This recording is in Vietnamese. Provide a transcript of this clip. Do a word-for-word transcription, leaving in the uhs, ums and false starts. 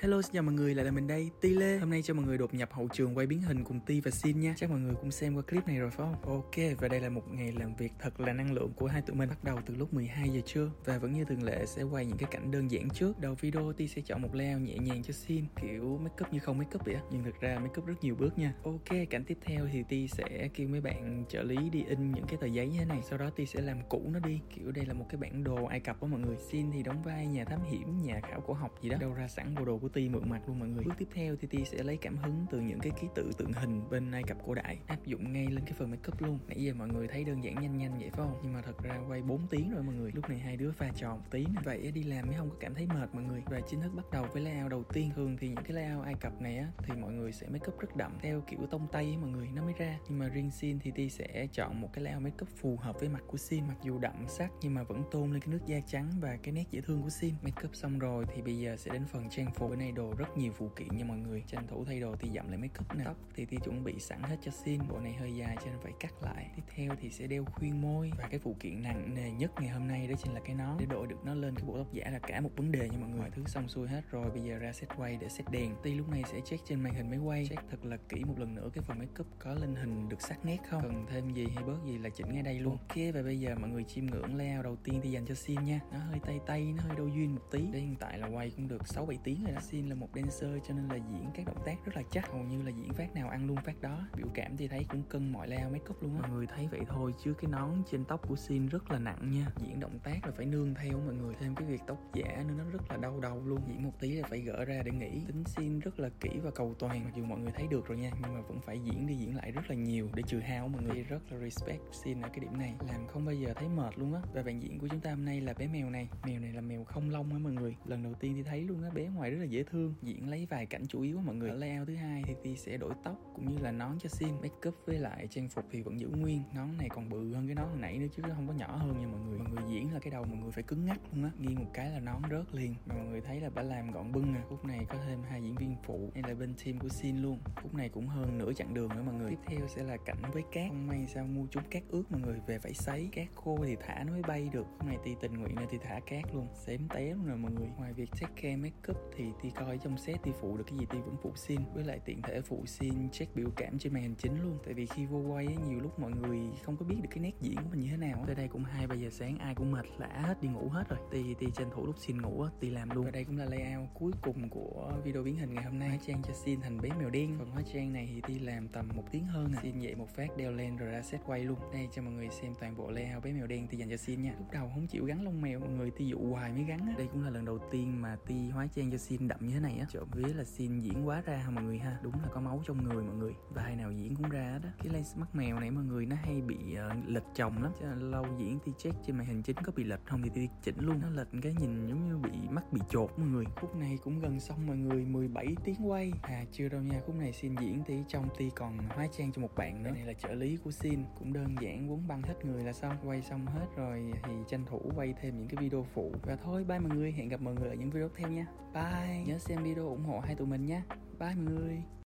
Hello, xin chào mọi người, lại là mình đây, Ti Lê. Hôm nay cho mọi người đột nhập hậu trường quay biến hình cùng Ti và Sin nha. Chắc mọi người cũng xem qua clip này rồi phải không? Ok, và đây là một ngày làm việc thật là năng lượng của hai tụi mình, bắt đầu từ lúc mười hai giờ trưa. Và vẫn như thường lệ sẽ quay những cái cảnh đơn giản trước. Đầu video Ti sẽ chọn một layout nhẹ nhàng cho Sin, kiểu make up như không make up vậy á, nhưng thực ra make up rất nhiều bước nha. Ok, cảnh tiếp theo thì Ti sẽ kêu mấy bạn trợ lý đi in những cái tờ giấy như thế này, sau đó Ti sẽ làm cũ nó đi. Kiểu đây là một cái bản đồ Ai Cập đó mọi người. Sin thì đóng vai nhà thám hiểm, nhà khảo cổ học gì đó, đâu ra sẵn bộ đồ của Ti mượn mặt luôn mọi người. Bước tiếp theo thì Ti sẽ lấy cảm hứng từ những cái ký tự tượng hình bên Ai Cập cổ đại, áp dụng ngay lên cái phần make up luôn. Nãy giờ mọi người thấy đơn giản nhanh nhanh vậy phải không, nhưng mà thật ra quay bốn tiếng rồi mọi người. Lúc này hai đứa pha trò một tí nè, vậy đi làm mới không có cảm thấy mệt mọi người. Và chính thức bắt đầu với layout đầu tiên. Thường thì những cái layout Ai Cập này á thì mọi người sẽ make up rất đậm theo kiểu tông tây ấy mọi người, nó mới ra. Nhưng mà riêng Sin thì Ti sẽ chọn một cái layout make up phù hợp với mặt của Sin, mặc dù đậm sắc nhưng mà vẫn tôn lên cái nước da trắng và cái nét dễ thương của Sin. Make up xong rồi thì bây giờ sẽ đến phần trang phục. Bữa nay đồ rất nhiều phụ kiện nha mọi người, tranh thủ thay đồ thì dặm lại make up nè. Tóc thì Ti chuẩn bị sẵn hết cho Sin, bộ này hơi dài cho nên phải cắt lại. Tiếp theo thì sẽ đeo khuyên môi, và cái phụ kiện nặng nề nhất ngày hôm nay đó chính là cái nón. Để đội được nó lên cái bộ tóc giả là cả một vấn đề nha mọi người. Mọi thứ xong xuôi hết rồi, bây giờ ra set quay để set đèn. Ti lúc này sẽ check trên màn hình máy quay, check thật là kỹ một lần nữa cái phần make up có lên hình được sắc nét không, cần thêm gì hay bớt gì là chỉnh ngay đây luôn. Ok, và bây giờ mọi người chiêm ngưỡng layout đầu tiên Ti dành cho Sin nha. Nó hơi tay tay, nó hơi đau duyên một tí. Đây hiện tại là quay cũng được sáu bảy tiếng rồi đó. Sin là một dancer cho nên là diễn các động tác rất là chắc, hầu như là diễn phát nào ăn luôn phát đó. Biểu cảm thì thấy cũng cân mọi layout make up luôn á. Mọi người thấy vậy thôi chứ cái nón trên tóc của Sin rất là nặng nha. Diễn động tác là phải nương theo mọi người, thêm cái việc tóc giả nữa nó rất là đau đầu luôn. Diễn một tí là phải gỡ ra để nghỉ. Tính Sin rất là kỹ và cầu toàn, mặc dù mọi người thấy được rồi nha, nhưng mà vẫn phải diễn đi diễn lại rất là nhiều để trừ hao mọi người. Thì rất là respect Sin ở cái điểm này, làm không bao giờ thấy mệt luôn á. Và bạn diễn của chúng ta hôm nay là bé mèo này. Mèo này là mèo không lông á mọi người, lần đầu tiên thì thấy luôn á, bé ngoài rất là dễ thương. Diễn lấy vài cảnh chủ yếu á mọi người. Ở layout thứ hai thì Ti sẽ đổi tóc cũng như là nón cho Sin. Make up với lại trang phục thì vẫn giữ nguyên, nón này còn bự hơn cái nón hồi nãy nữa chứ không có nhỏ hơn nha mọi người. Mọi người diễn là cái đầu mọi người phải cứng ngắc luôn á, nghiêng một cái là nón rớt liền. Mà mọi người thấy là bà làm gọn bưng nè. Khúc này có thêm hai diễn viên phụ, đây là bên team của Sin luôn. Khúc này cũng hơn nửa chặng đường nữa mọi người. Tiếp theo sẽ là cảnh với cát, không may sao mua trúng cát ướt mọi người, về phải sấy. Cát khô thì thả nó mới bay được. Khúc này Ti tình nguyện nên Ti thả cát luôn, xém té luôn rồi mọi người. Ngoài việc take care make up thì Ti coi trong set Ti phụ được cái gì Ti vẫn phụ Sin, với lại tiện thể phụ Sin check biểu cảm trên màn hình chính luôn. Tại vì khi vô quay ấy, nhiều lúc mọi người không có biết được cái nét diễn của mình như thế nào. Tới đây cũng hai ba giờ sáng, ai cũng mệt lả hết, đi ngủ hết rồi. Ti Ti tranh thủ lúc Sin ngủ á, Ti làm luôn. Và đây cũng là layout cuối cùng của video biến hình ngày hôm nay. Hóa trang cho Sin thành bé mèo đen. Phần hóa trang này thì Ti làm tầm một tiếng hơn à. Sin dậy một phát đeo lên rồi ra set quay luôn. Đây cho mọi người xem toàn bộ layout bé mèo đen Ti dành cho Sin nha. Lúc đầu không chịu gắn lông mèo mọi người, Ti dụ hoài mới gắn á. Đây cũng là lần đầu tiên mà Ti hóa trang cho Sin đậm như thế này á. Trộm vía là Sin diễn quá ra ha mọi người ha, đúng là có máu trong người mọi người, vai nào diễn cũng ra đó. Cái lens mắt mèo này mọi người nó hay bị uh, lệch chồng lắm, cho nên lâu diễn Ti check trên màn hình chính có bị lệch không thì Ti chỉnh luôn. Nó lệch cái nhìn giống như bị mắt bị chột mọi người. Khúc này cũng gần xong mọi người, mười bảy tiếng quay. À chưa đâu nha, khúc này Sin diễn thì trong Ti còn hóa trang cho một bạn nữa. Đây là trợ lý của Sin, cũng đơn giản, quấn băng hết người là xong. Quay xong hết rồi thì tranh thủ quay thêm những cái video phụ. Và thôi bye mọi người, hẹn gặp mọi người ở những video tiếp theo nha. Bye, nhớ xem video ủng hộ hai tụi mình nha. Bye mọi người.